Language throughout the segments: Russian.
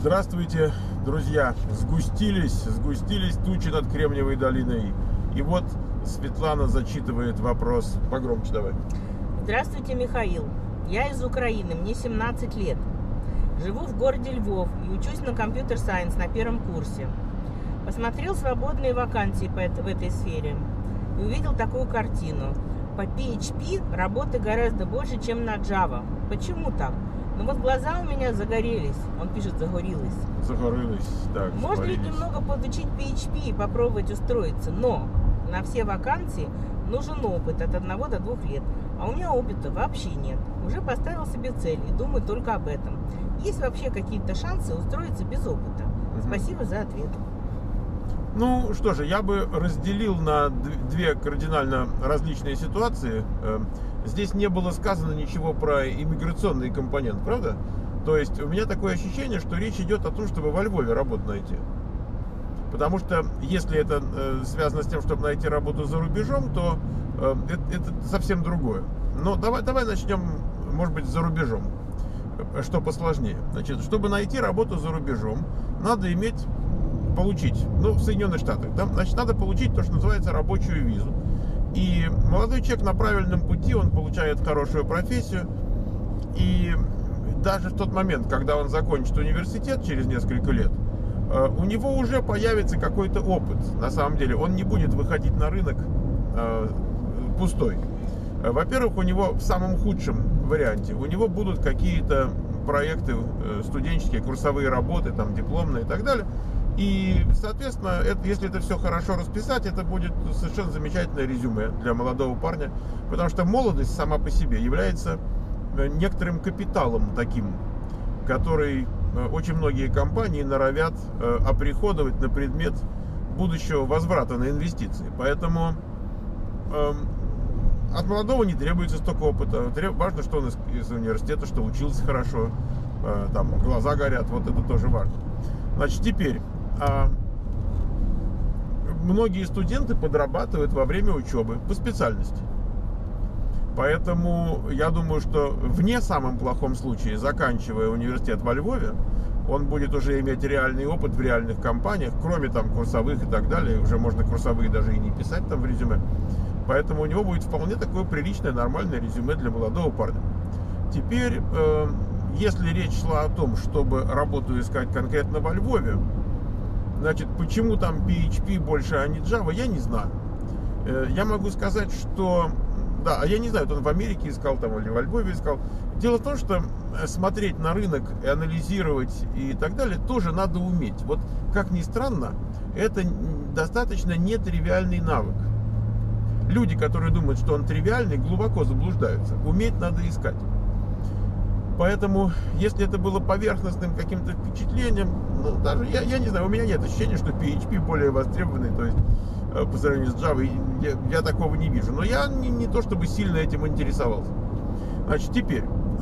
Здравствуйте, друзья! Сгустились тучи над Кремниевой долиной. И вот Светлана зачитывает вопрос. Погромче давай. Здравствуйте, Михаил. Я из Украины, мне 17 лет. Живу в городе Львов и учусь на компьютер-сайенс на первом курсе. Посмотрел свободные вакансии в этой сфере и увидел такую картину. По PHP работы гораздо больше, чем на Java. Почему так? Ну вот глаза у меня загорелись. Он пишет «загорелись». Загорелись, так. Можно ведь немного подучить PHP и попробовать устроиться, но на все вакансии нужен опыт от 1 до 2 лет. А у меня опыта вообще нет. Уже поставил себе цель и думаю только об этом. Есть вообще какие-то шансы устроиться без опыта? Спасибо за ответ. Ну что же, я бы разделил на две кардинально различные ситуации. Здесь не было сказано ничего про иммиграционный компонент, правда? То есть у меня такое ощущение, что речь идет о том, чтобы во Львове работу найти. Потому что если это связано с тем, чтобы найти работу за рубежом, то это совсем другое. Но давай начнем, может быть, за рубежом, что посложнее. Значит, чтобы найти работу за рубежом, надо получить, в Соединенных Штатах, значит, надо получить то, что называется рабочую визу. И молодой человек на правильном пути, он получает хорошую профессию. И даже в тот момент, когда он закончит университет через несколько лет, у него уже появится какой-то опыт. На самом деле, он не будет выходить на рынок пустой. Во-первых, у него в самом худшем варианте, у него будут какие-то проекты студенческие, курсовые работы, дипломные и так далее. И, соответственно, если это все хорошо расписать, это будет совершенно замечательное резюме для молодого парня. Потому что молодость сама по себе является некоторым капиталом таким, который очень многие компании норовят оприходовать на предмет будущего возврата на инвестиции. Поэтому от молодого не требуется столько опыта. Важно, что он из университета, что учился хорошо, глаза горят, вот это тоже важно. Значит, теперь многие студенты подрабатывают во время учебы по специальности. Поэтому я думаю, что в не самом плохом случае, заканчивая университет во Львове, он будет уже иметь реальный опыт в реальных компаниях, кроме курсовых и так далее. Уже можно курсовые даже и не писать в резюме. Поэтому у него будет вполне такое приличное, нормальное резюме для молодого парня. Теперь, если речь шла о том, чтобы работу искать конкретно во Львове, значит, почему там PHP больше, а не Java, я не знаю. Я могу сказать, что... Да, я не знаю, он в Америке искал или во Львове искал. Дело в том, что смотреть на рынок и анализировать и так далее тоже надо уметь. Вот, как ни странно, это достаточно нетривиальный навык. Люди, которые думают, что он тривиальный, глубоко заблуждаются. Уметь надо искать. Поэтому, если это было поверхностным каким-то впечатлением, даже я не знаю, у меня нет ощущения, что PHP более востребованный, то есть по сравнению с Java, я такого не вижу. Но я не то чтобы сильно этим интересовался. Значит, теперь,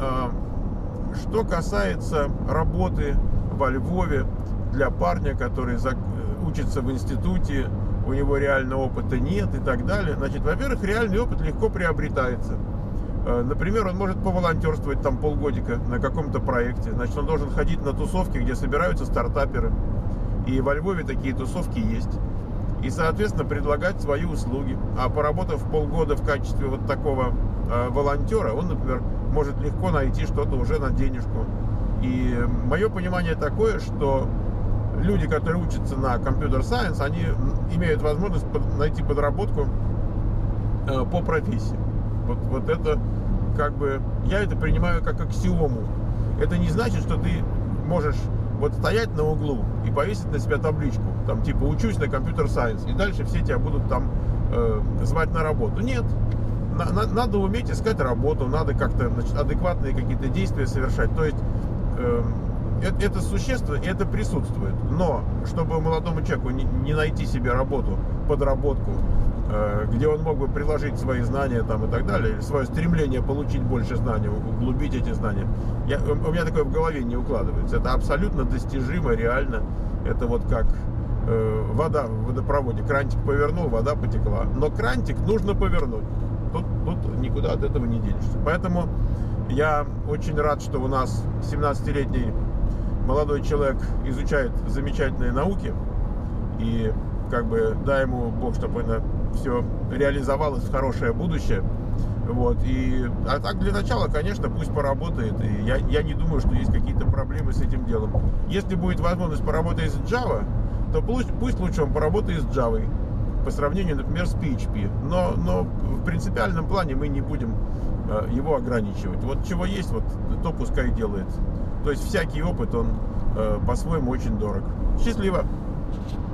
что касается работы во Львове для парня, который учится в институте, у него реального опыта нет и так далее. Значит, во-первых, реальный опыт легко приобретается. Например, он может поволонтерствовать полгодика на каком-то проекте. Значит, он должен ходить на тусовки, где собираются стартаперы. И во Львове такие тусовки есть. И, соответственно, предлагать свои услуги. А поработав полгода в качестве вот такого волонтера, он, например, может легко найти что-то уже на денежку. И мое понимание такое, что люди, которые учатся на компьютер-сайенс, они имеют возможность найти подработку по профессии. Вот это я это принимаю как аксиому. Это не значит, что ты можешь стоять на углу и повесить на себя табличку, учусь на компьютер-сайенс, и дальше все тебя будут звать на работу. Нет. Надо уметь искать работу, надо как-то адекватные какие-то действия совершать. То есть это существенно, и это присутствует. Но чтобы молодому человеку не найти себе работу, подработку, где он мог бы приложить свои знания и так далее, свое стремление получить больше знаний, углубить эти знания, у меня такое в голове не укладывается. Это абсолютно достижимо, реально. Это как вода в водопроводе. Крантик повернул, вода потекла. Но крантик нужно повернуть. Тут никуда от этого не денешься. Поэтому я очень рад, что у нас 17-летний молодой человек изучает замечательные науки, и как бы дай ему Бог, чтобы это все реализовалось в хорошее будущее. Вот. А так для начала, конечно, пусть поработает. И я не думаю, что есть какие-то проблемы с этим делом. Если будет возможность поработать с Java, то пусть лучше он поработает с Java по сравнению, например, с PHP. Но в принципиальном плане мы не будем его ограничивать. Вот чего есть, вот то пускай делает. То есть всякий опыт, он по-своему очень дорог. Счастливо!